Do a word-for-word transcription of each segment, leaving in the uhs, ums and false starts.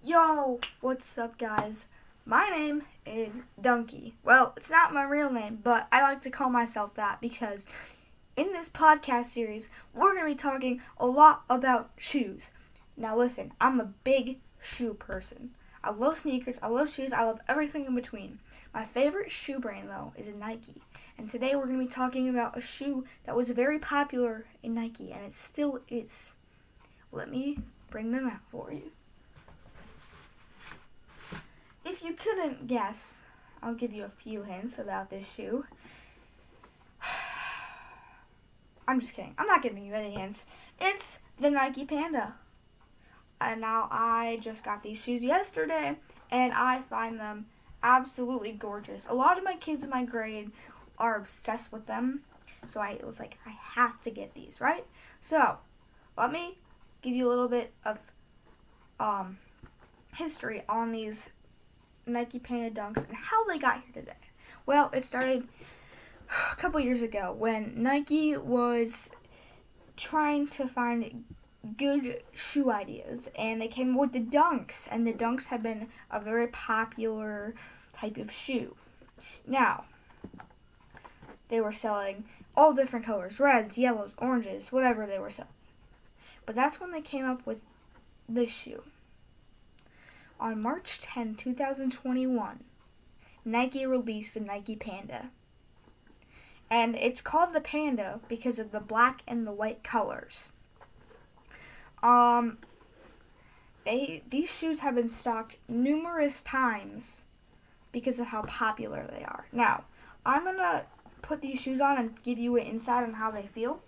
Yo, what's up, guys? My name is Donkey. Well, it's not my real name, but I like to call myself that because in this podcast series, we're going to be talking a lot about shoes. Now listen, I'm a big shoe person. I love sneakers, I love shoes, I love everything in between. My favorite shoe brand, though, is a Nike. And today we're going to be talking about a shoe that was very popular in Nike, and it still is. Let me bring them out for you. If you couldn't guess, I'll give you a few hints about this shoe. I'm just kidding. I'm not giving you any hints. It's the Nike Panda. And now I just got these shoes yesterday, and I find them absolutely gorgeous. A lot of my kids in my grade are obsessed with them, so I was like, I have to get these, right? So, let me give you a little bit of um, history on these Nike Panda Dunks and how they got here today. Well, it started a couple years ago when Nike was trying to find good shoe ideas, and they came with the Dunks, and the Dunks have been a very popular type of shoe. Now, they were selling all different colors, reds, yellows, oranges, whatever they were selling. But that's when they came up with this shoe. On March tenth, twenty twenty-one, Nike released the Nike Panda. And it's called the Panda because of the black and the white colors. Um, they these shoes have been stocked numerous times because of how popular they are. Now, I'm going to put these shoes on and give you an insight on how they feel.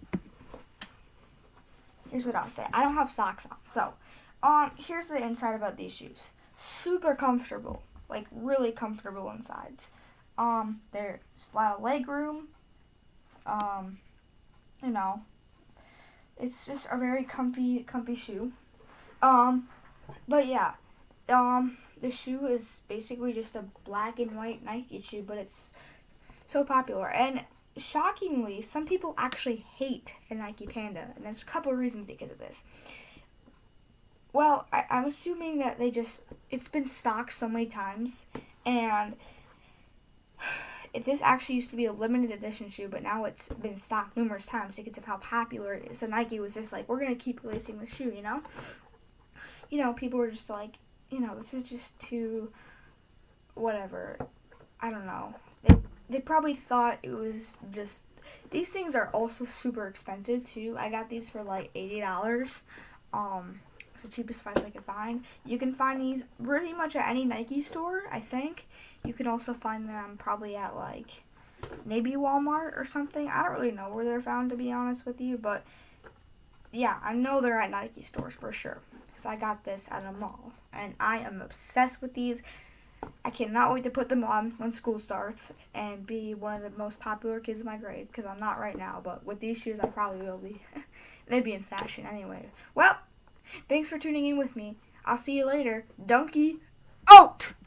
Here's what I'll say. I don't have socks on, so um, here's the insight about these shoes. Super comfortable, like really comfortable insides. Um, there's a lot of leg room. Um, you know, it's just a very comfy, comfy shoe. Um, but yeah, um, the shoe is basically just a black and white Nike shoe, but it's so popular. And shockingly, some people actually hate the Nike Panda, and there's a couple of reasons because of this. Well, I, I'm assuming that they just, it's been stocked so many times, and if this actually used to be a limited edition shoe, but now it's been stocked numerous times because of how popular it is. So Nike was just like, we're going to keep releasing the shoe, you know? You know, people were just like, you know, this is just too, whatever, I don't know. They, they probably thought it was just, these things are also super expensive too. I got these for like eighty dollars. Um... It's the cheapest price I could find. You can find these pretty much at any Nike store, I think. You can also find them probably at, like, maybe Walmart or something. I don't really know where they're found, to be honest with you. But, yeah, I know they're at Nike stores for sure. Because I got this at a mall. And I am obsessed with these. I cannot wait to put them on when school starts and be one of the most popular kids in my grade. Because I'm not right now. But with these shoes, I probably will be. They'd be in fashion anyways. Well, thanks for tuning in with me. I'll see you later. Donkey out!